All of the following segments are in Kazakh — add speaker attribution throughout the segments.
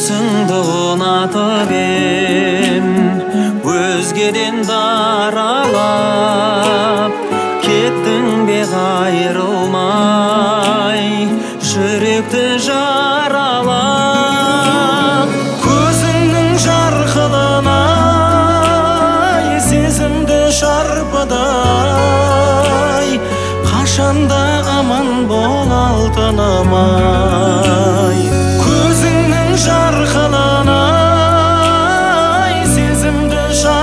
Speaker 1: түсіңді ұнатып ем, өзгеден даралап, кеттің бе қайрылмай, жүректі жаралап. Көзіңнің жарқылынай, сезімді шарпыдай, қашанда аман бол алтынымай. Көзіңнің жарқылынай, сезімді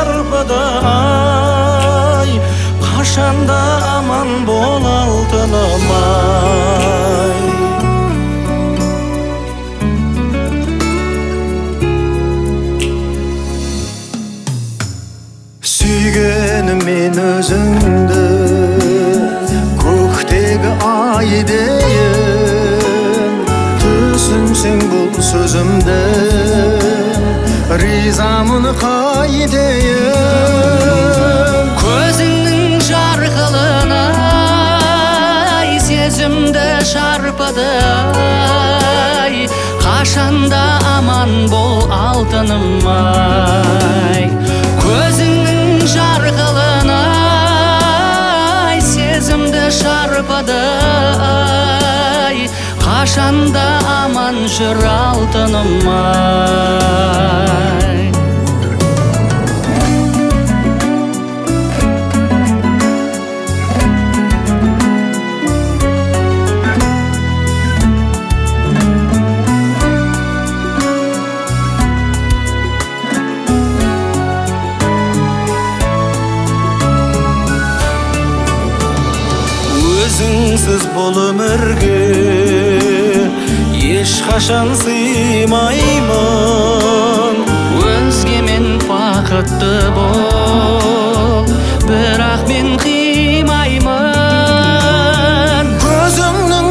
Speaker 1: шарпыдай, қашанда аман бол алтынымай. Сүйгенім мен өзіңді, көктегі ай дейін, түсінсең бұл сөзімді, ризамын қай дейін.
Speaker 2: Көзіңнің жарқылынай, сезімді шарпыдай, қашанда аман бол алтынымай. Көзіңнің жарқылынай, сезімді шарпыдай, қашанда аман жүр алтынымай.
Speaker 1: Өзіңсіз бұл өмірге ешқашан сыймаймын.
Speaker 2: Өзгемен бақытты бол, бірақ мен қимаймын.
Speaker 1: Көзіңнің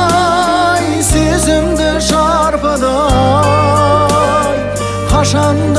Speaker 1: жарқылынай, сезімді шарпыдай, қашан